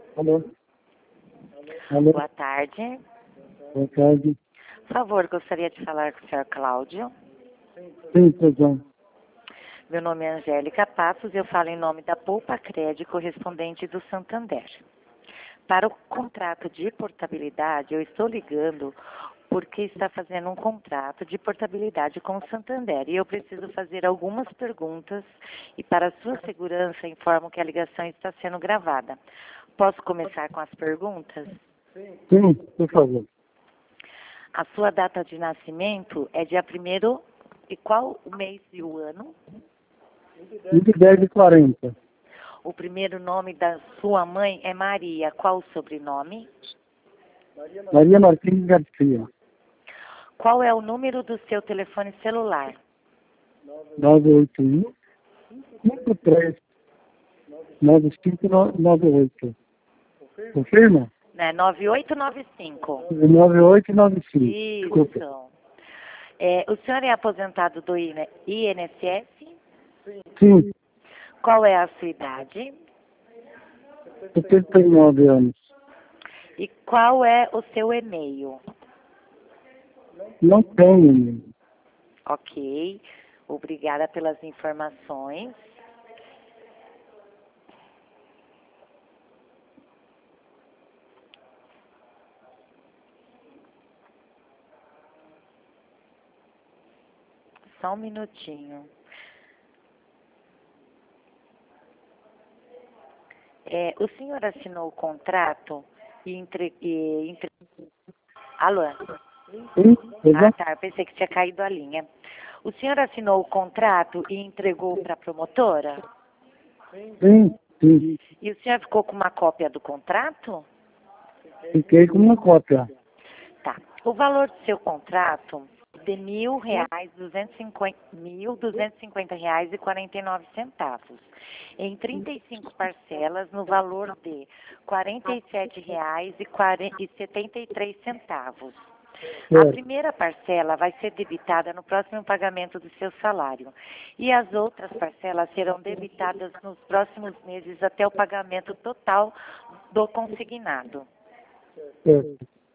Alô? Alô? Boa tarde. Boa tarde. Por favor, gostaria de falar com o senhor Cláudio. Sim, Suzano. Meu nome é Angélica Passos e eu falo em nome da Poupa Crédito correspondente do Santander. Para o contrato de portabilidade, eu estou ligando porque está fazendo um contrato de portabilidade com o Santander e eu preciso fazer algumas perguntas e para sua segurança informo que a ligação está sendo gravada. Posso começar com as perguntas? Sim, por favor. A sua data de nascimento é dia 1º e qual o mês e o ano? 2010 e 40. O primeiro nome da sua mãe é Maria. Qual o sobrenome? Maria Martins Garcia. Qual é o número do seu telefone celular? 981 53 9598. Confirma? É 9895. 9895. Desculpa. Isso. O senhor é aposentado do INSS? Sim, Qual é a sua idade? 79 anos. E qual é o seu e-mail? Não tenho. Ok. Obrigada pelas informações. Só um minutinho. O senhor assinou o contrato e Alô? Sim, Ah, tá. Eu pensei que tinha caído a linha. O senhor assinou o contrato e entregou para a promotora? sim, sim. E o senhor ficou com uma cópia do contrato? Fiquei com uma cópia. Tá. O valor do seu contrato é de R$ 1.250,49 em 35 parcelas no valor de R$ 47,73. A primeira parcela vai ser debitada no próximo pagamento do seu salário e as outras parcelas serão debitadas nos próximos meses até o pagamento total do consignado. Certo.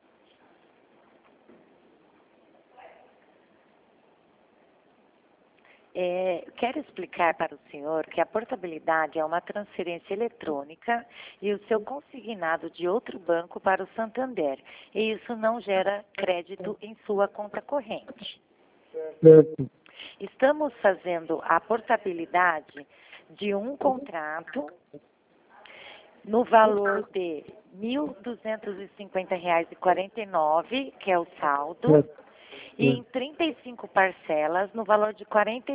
Quero explicar para o senhor que a portabilidade é uma transferência eletrônica e o seu consignado de outro banco para o Santander. E isso não gera crédito em sua conta corrente. Certo. Estamos fazendo a portabilidade de um contrato no valor de R$ 1.250,49, que é o saldo. Certo. E em 35 parcelas, no valor de R$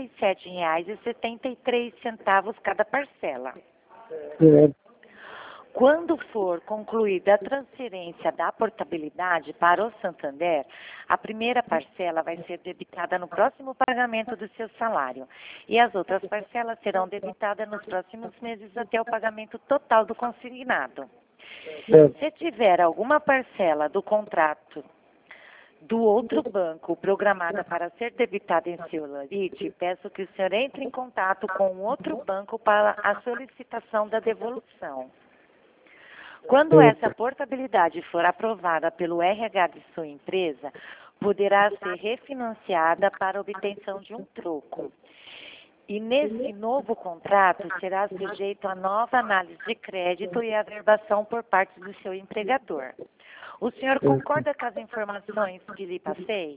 47,73 cada parcela. Certo. Quando for concluída a transferência da portabilidade para o Santander, a primeira parcela vai ser debitada no próximo pagamento do seu salário. E as outras parcelas serão debitadas nos próximos meses até o pagamento total do consignado. Certo. Se tiver alguma parcela do contrato do outro banco programada para ser debitada em seu LARIT, peço que o senhor entre em contato com o outro banco para a solicitação da devolução. Quando essa portabilidade for aprovada pelo RH de sua empresa, poderá ser refinanciada para obtenção de um troco. E nesse novo contrato será sujeito a nova análise de crédito e averbação por parte do seu empregador. O senhor concorda com as informações que lhe passei?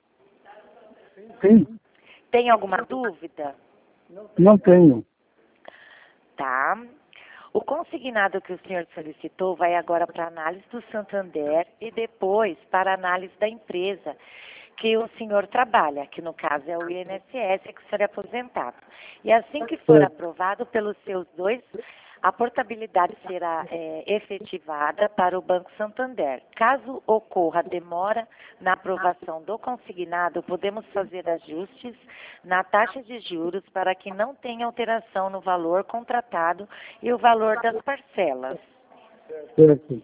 Sim, Tem alguma dúvida? não tenho. Tá. O consignado que o senhor solicitou vai agora para a análise do Santander e depois para a análise da empresa que o senhor trabalha, que no caso é o INSS, que o senhor é aposentado. E assim que for aprovado pelos seus dois, a portabilidade será efetivada para o Banco Santander. Caso ocorra demora na aprovação do consignado, podemos fazer ajustes na taxa de juros para que não tenha alteração no valor contratado e o valor das parcelas. Certo.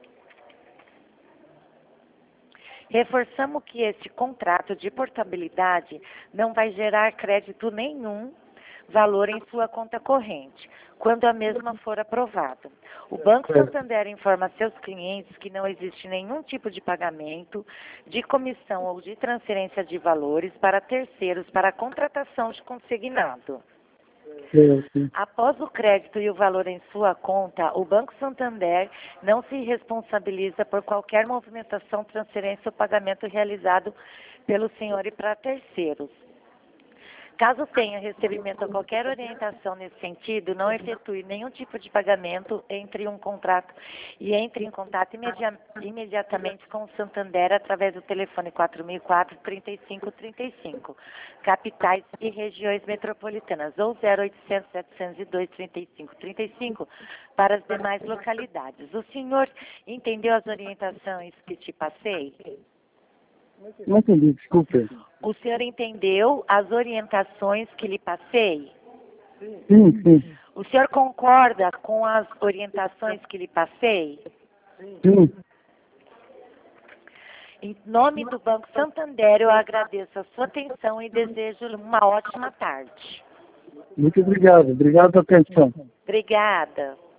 Reforçamos que este contrato de portabilidade não vai gerar crédito nenhum valor em sua conta corrente. quando a mesma for aprovada. O Banco Santander informa a seus clientes que não existe nenhum tipo de pagamento, de comissão ou de transferência de valores para terceiros para a contratação de consignado. Certo. Após o crédito e o valor em sua conta, o Banco Santander não se responsabiliza por qualquer movimentação, transferência ou pagamento realizado pelo senhor e para terceiros. Caso tenha recebimento ou qualquer orientação nesse sentido, não efetue nenhum tipo de pagamento, entre em contato imediatamente com o Santander através do telefone 4004-3535, capitais e regiões metropolitanas, ou 0800-702-3535 para as demais localidades. O senhor entendeu as orientações que te passei? Não entendi, desculpe. O senhor entendeu as orientações que lhe passei? Sim, sim. O senhor concorda com as orientações que lhe passei? Sim. Em nome do Banco Santander, eu agradeço a sua atenção e desejo uma ótima tarde. Muito obrigado. Obrigado pela atenção. Obrigada.